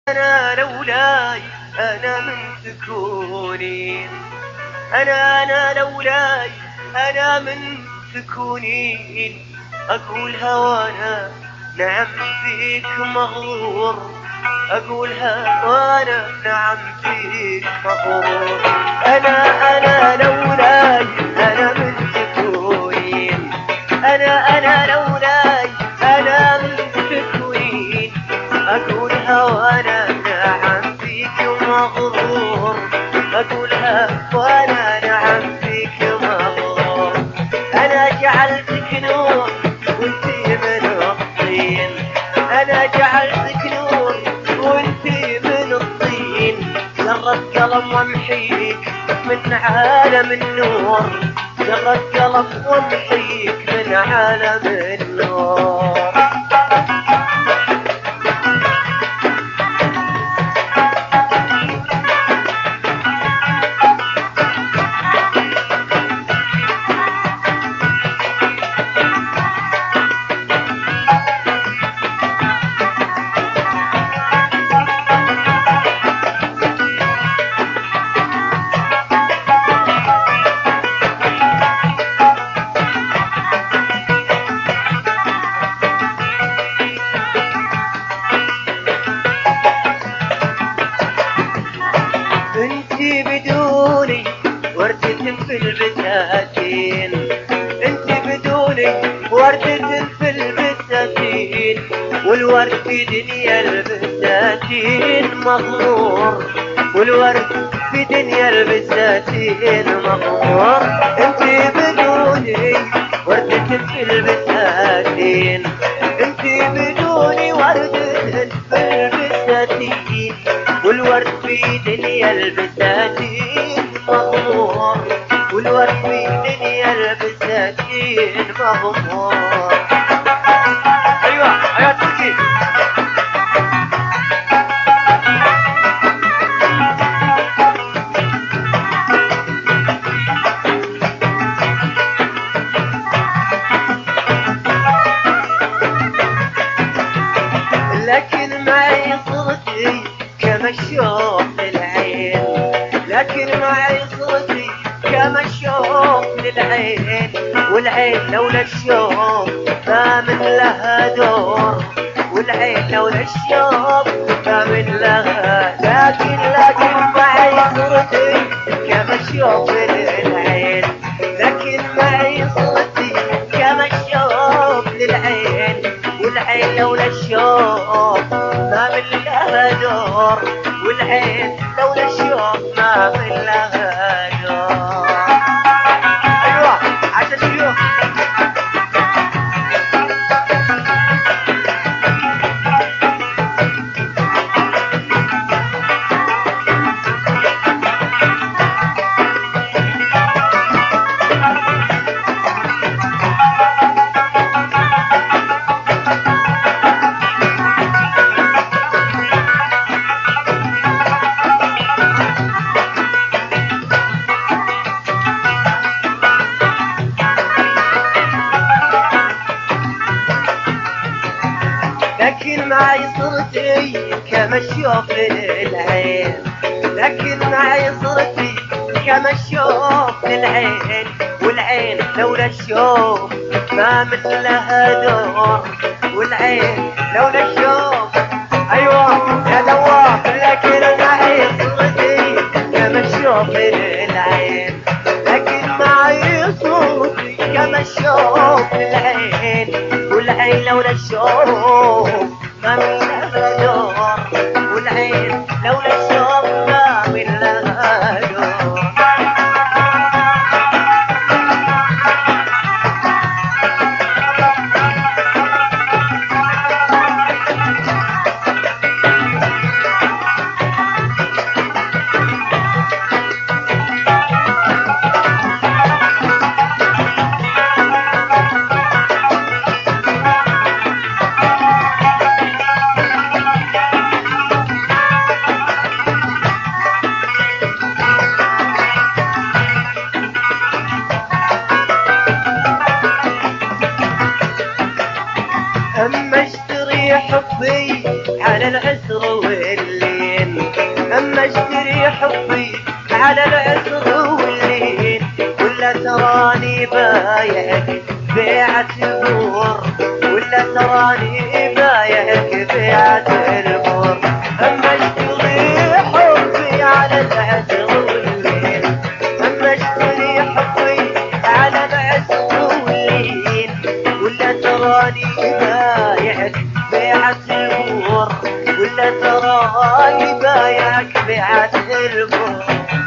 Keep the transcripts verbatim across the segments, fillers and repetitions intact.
أنا لولاي أنا من تكونين، أنا أنا لولاي أنا من تكونين، أقولها وأنا نعم فيك مغرور، أقولها وأنا نعم فيك مغرور. أنا أنا لولاي أنا من تكونين، أنا أنا لولاي أنا من تكونين، أقولها وأنا نعم فيك مغرور، أقولها وأنا نعم فيك مغرور. أنا جعلتك نور وانتي من الطين، أنا جعلتك نور وانتي من الطين، جرت قلم وامحيك من عالم النور، جرت قلم وامحيك من عالم النور. انتي بدوني وردة في البساتين، انتي بدوني وردة في البساتين، والورد في دنيا البساتين مغمور، والورد في دنيا البساتين مغمور. انتي بدوني وردة في البساتين، انتي بدوني وردة في البساتين، والورد في دنيا البساتين مغمور، والورد في دنيا البساتين مغمور. ايوه ايوه تسكين. لكن معي صرتي كما الشوق للعين، لكن معي صرتي كما الشوق للعين، والعين لولا الشوق ما من لها دور، والعين لولا الشوق ما من لها. لكن لكن معي صرتي كما الشوق للعين، لكن معي صرتي كما الشوق للعين، والعين لولا الشوق ما من لها دور، والعين لولا الشوق ما من لها دور. ايوه عشان الشوق. لكن معي صرتي كما الشوق للعين، لكن معي صرتي كما الشوق للعين، والعين لولا الشوق ما من لها دور، والعين لولا الشوق. ايوه يا دوار. لكن معي صرتي كما الشوق للعين، لكن معي صرتي كما الشوق للعين، والعين لولا الشوق ما من لها دور، والعين لولا الشوق ما من لها دور. فيك. اما اشتري حبي على العسر واللين، ولا تراني بايعك بيعة البور، ولا تراني بايعك بيعة البور. اما اشتري حبي على العسر واللين، اما اشتري حبي على العسر واللين، ولا تراني بايعك بيعة البور، ولا تراني بايعك بيعة البور.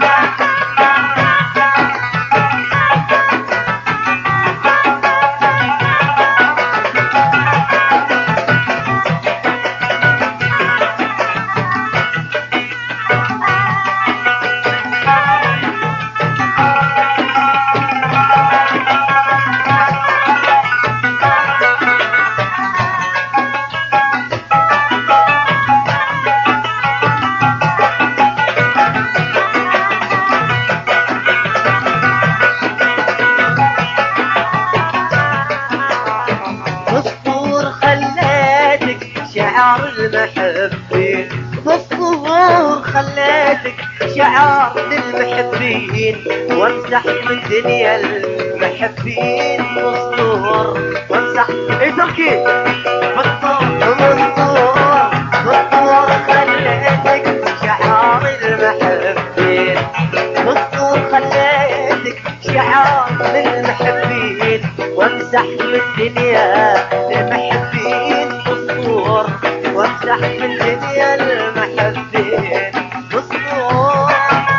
شعار المحبين بالصبور خليتك شعار للمحبين، وامسح من دنيا المحبين بالصور، وامسح ايه تركي بالصور بالصور بالصور خليتك شعار المحبين، بالصور خليتك شعار للمحبين، وامسح من دنيا المحبين بالصور، وامسح من دنيا المحبين بالصور.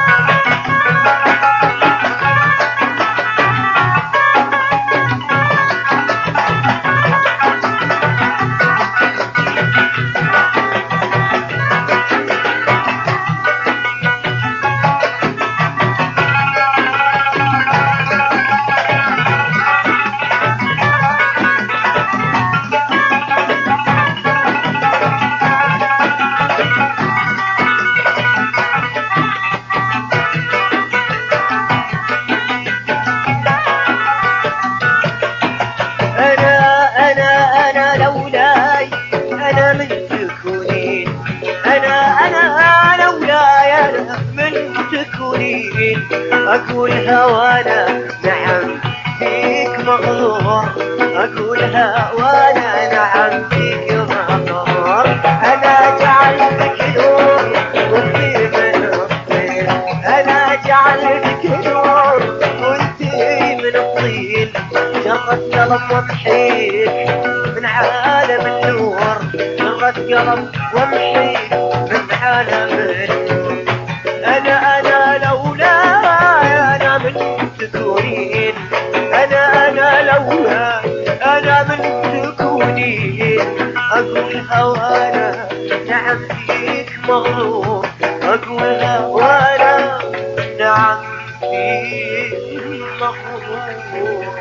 أنا من تكونين، أنا أنا لولاي أنا من تكونين، أقول هوانا نعم فيك مغرور، أقول هوانا نعم فيك مغرور. أنا جعلتك نور وانتي من الطين، أنا جعلتك نور وانتي من الطين، جرت قلب وامحيك من عالم النور، جرت قلب وامحيك من عالم النور. أنا أنا لولاي أنا من تكونين، أنا أنا لولاي أنا من تكونين، أقول هوانا نعم فيك مغرور، أقول هوانا نعم فيك مغرور.